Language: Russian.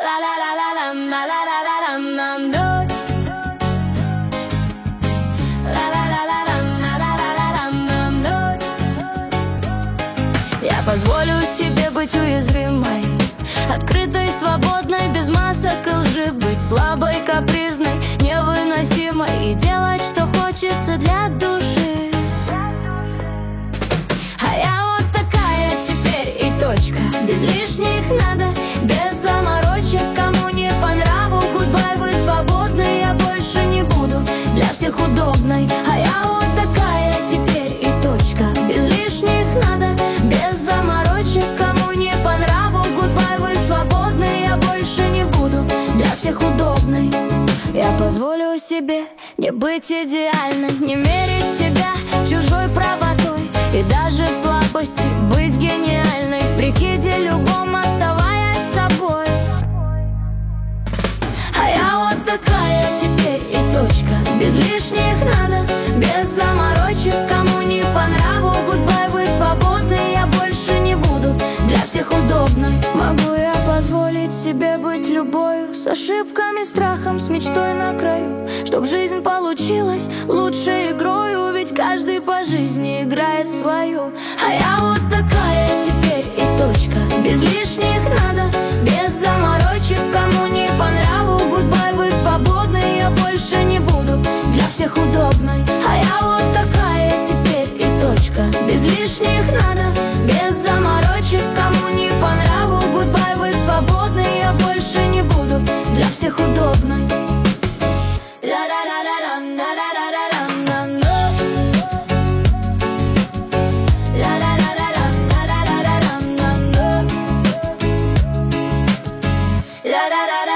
Я позволю себе быть уязвимой, открытой, свободной, без масок и лжи. Быть слабой, капризной, невыносимой и делать, что хочется для души. А я вот такая теперь и точка. Без лишних надо, без заморочек. Кому не по нраву, гудбай, вы свободны. Я больше не буду для всех удобной. А я вот такая теперь и точка. Без лишних надо, без заморочек. Кому не по нраву, гудбай, вы свободны. Я больше не буду для всех удобной. Я позволю себе не быть идеальной, не мерить себя чужой правотой. И даже в слабости быть гениальной, в прикиде любом оставаясь собой. А я вот такая теперь и точка. Без лишних надо, без заморочек. Кому не по нраву, гудбай, вы свободны. Я больше не буду для всех удобной. Могу я позволить себе быть любою, с ошибками, страхом, с мечтой на краю, чтоб жизнь получилась лучшей игрою. Ведь каждый по жизни играет свою. А я вот такая теперь и точка. Без лишних надо, без заморочек. Кому не по нраву, гудбай, вы свободны. Я больше не буду для всех удобной. А я вот такая теперь и точка. Без лишних надо, без заморочек. Кому не по нраву, гудбай, вы свободны. Я больше не буду для всех удобной. La